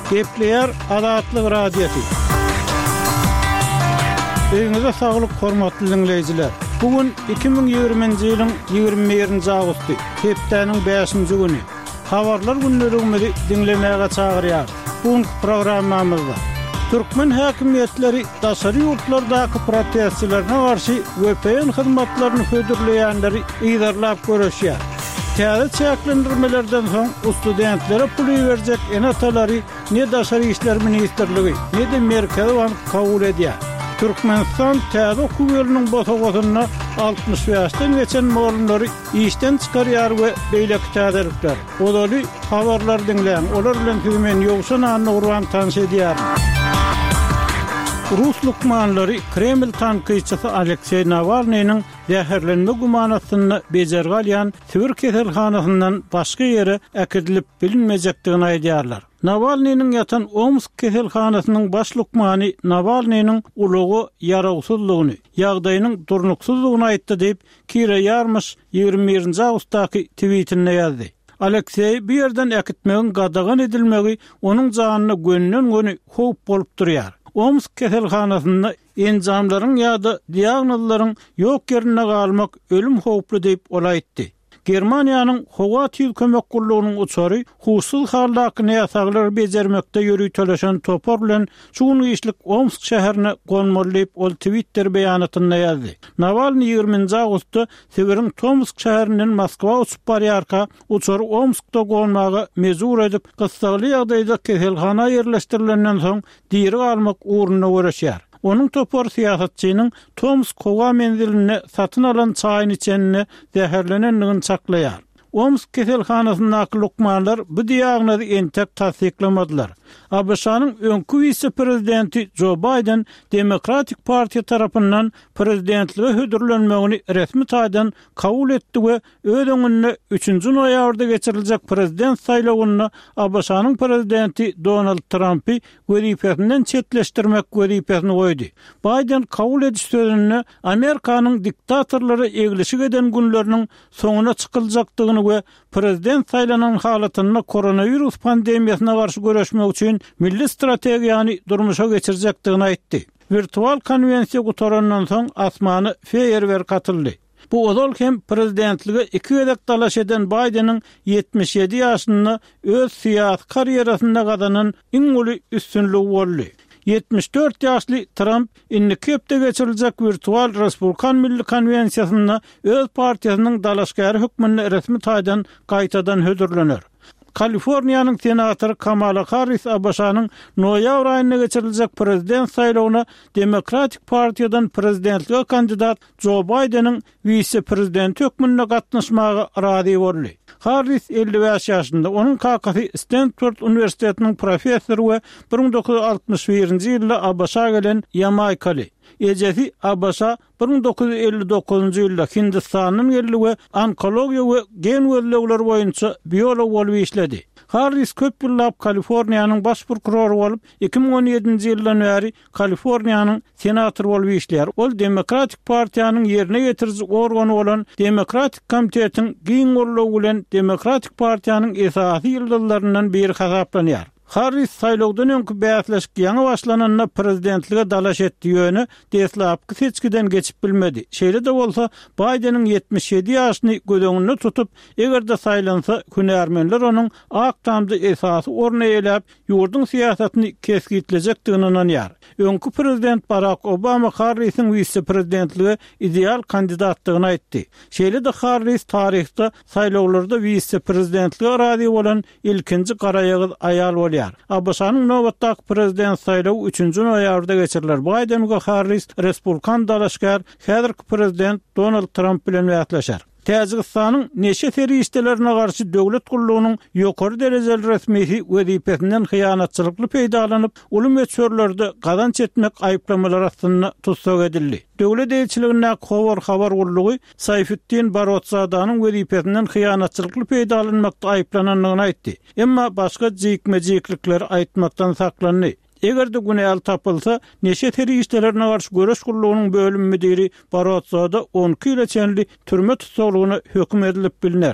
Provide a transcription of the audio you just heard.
Gepleyer Adatlyk radiosu. Öňüňizde saglyk, hormatly dinleýijiler. Bugün 2020-nji ýylyň 21-nji awgusty, hepdeniň 5-nji güni. Habarlar günlerimizi dinlemäge çagyrýar. Bu programmamyzda Türkmen häkimetleri daşary ýurtlardaky protestçilerine garşy VPN hyzmatlaryny hödürleýänleri ýydarlap görüşýär. Täze çäklendirmelerden soň studentlere pul berjek enatalary ne daşary işler ministrligi, ne de Merkezi Bank kabul edýär. Türkmenistan täze okuwylynyň botagotyna 60 ýaşdan geçen molunlary işden çykarýar we beýleki täzelikler. Olaly habarlar dinleýän, olar bilen men ýogşan anny urwan tanış edýär. Rus lukmanlary Kreml tankyçysy Aleksey Navalnyň zäherlenme gumanatyny bejerge alýan Sibir keselhanasyndan başga ýere äkidilip bilinmejekdigini aýdýarlar. Navalnyň ýatan Omsk keselhanasynyň baş lukmany Navalnyň ulugy ýarawsuzlygyny, ýagdaýynyň durnuksuzlygyny aýtdy diýip Kira Yarmyş 21-nji awgustdaky tweetinde ýazdy. Aleksey bir ýerden äkitmegiň gadagan edilmegi onuň janyny gönnün howp bolup durýar. Omsk keselhanasyny enjamlaryň ýa-da diagnozlaryň ýok ýerine galmak ölüm howply diýip olaýtdy. Germaniýanyň Howa Tüýl kömek gullugynyň uçary hukuksuz haldaky näsaglar bejermekde ýöri töleşen topar bilen şuny işlik Omsk şäherine gonmalyp ol Twitter beýanatynda ýazdy. Navalny 20-nji awgustda Sibirin Tomsk şäherinden Moskwa uçup barýarka uçary Omskda gonmagy mezur edip gysgaly ýagdaýda keselhana ýerleşdirilenden soň diýeri almak uğruna görüşýär. Onun topar siýasatçynyň Tomsk Howa menziline satyn alan çaýyn içenini zäherlenenligini çaklaýar. Omsk keselhanasynyň lukmanlar bu diagnozy entek tasdiklamadylar. ABŞ-nyň öňkü vice-prezidenti Joe Biden Demokratik Partiýa tarapyndan prezidentlige hödürlenmegini resmi taýdan kabul etdi we öz öňünde 3-nji noýabrda geçiriljek prezident saýlawyna ABŞ-nyň prezidenti Donald Trumpy wezipesinden çetleşdirmek wezipesini goýdy. Biden kabul ediş sözüne Amerikanyň diktatorlary egleşik eden günleriniň soňuna çykyljakdygyny we prezident saýlanan halatyna koronavirus pandemiýasyna garşy görüşmek üçin milli strategiýany durmuşa geçirjekdigini aýtdy. Virtual konvensiýa gutarandan soň asmany feýerwerk atyldy. Bu ozal hem prezidentligi 2 ýedek dalaş eden Bidenin 77 ýaşyny öz siýasat karýerasynda gazanan iň uly üstünligi boldy. 74 ýaşly Trump Innikepde geçiriljek virtual Respublikan Milli Konvensiýasyna öz partiýasynyň dalaşgary hükmüni resmi taýdan gaýtadan hödürlenir. Kaliforniýanyň senatory Kamala Harris ABŞ-nyň noýabr aýyna geçiriljek prezident saýlawyna Demokratik Partiýadan prezidentlige kandidat Joe Bidenin vice-prezident hökmüne gatnaşmagy razy boldy. Harris 55 ýaşynda, onuň kakasy Stanford Universitetiniň professory we 1961-nji ýylda ABŞ-a gelen Jamaikaly. Ejesi ABŞ 1959-njy ýylda Hindistanyň ýerli we onkologiýa we gen gözlegler boýunça biolog bolup işledi. Harris köp ýyllap Kaliforniýanyň baş prokurory bolup 2017-nji ýyldan bäri Kaliforniýanyň senatory bolup işleýär. Ol Demokratik Partiýanyň ýerine getirjik organy bolan Demokratik Komitetiň giň gorlugy bilen Demokratik Partiýanyň esasy ýyldızlaryndan biri hasaplanýar. Harris saýlawdan öňkü bäsleşik ýaňy başlananyna prezidentlige dalaş etdi ýöne deslapky seçkiden geçip bilmedi. Şeýle de bolsa Bidenin 77 ýaşyny gödeňinde tutup, egerde saýlansa hünärmenler onuň aktamdy esasy orna eýläp ýurdun siýasatyny kesgitlejekdigini inanýar. Öňkü prezident Barack Obama Harris'in vice-prezidentligi ideal kandidatlygyny aýtdy. Şeýle de Harris taryhda saýlawlarda vice-prezidentligi razy bolan ilkinji garaýagyz aýal bolýar. ABŞ-nyň nowatdaky prezident saýlawy 3-nji noýabrda geçiriler. Biden we Harris Respublikan dalaşgar häzirki prezident Donald Trump bilen wagtlaşar. Täjikistanyň neşe terroristlerine garşy döwlet gullugynyň ýokary derejeli resmiýeti wezipesinden hyýanatçylykly peýdalanyp, uly meçhurlerde gazanç etmek aýyplamalary astyna tutsak edildi. Döwlet elçiligine habar gullugy Sayfettin Barotsadaanyň wezipesinden hyýanatçylykly peýdalanmakda aýyplananyny aýtdy. Emma başga jikmejiklikler aýtmakdan saklandy. Egerde günäl tapylsa, neşe terroristlerine garşy görüş gullugynyň bölüm müdiri Barotsada 12 ýyl çenli türme tutulgyny hökm edilip biliner.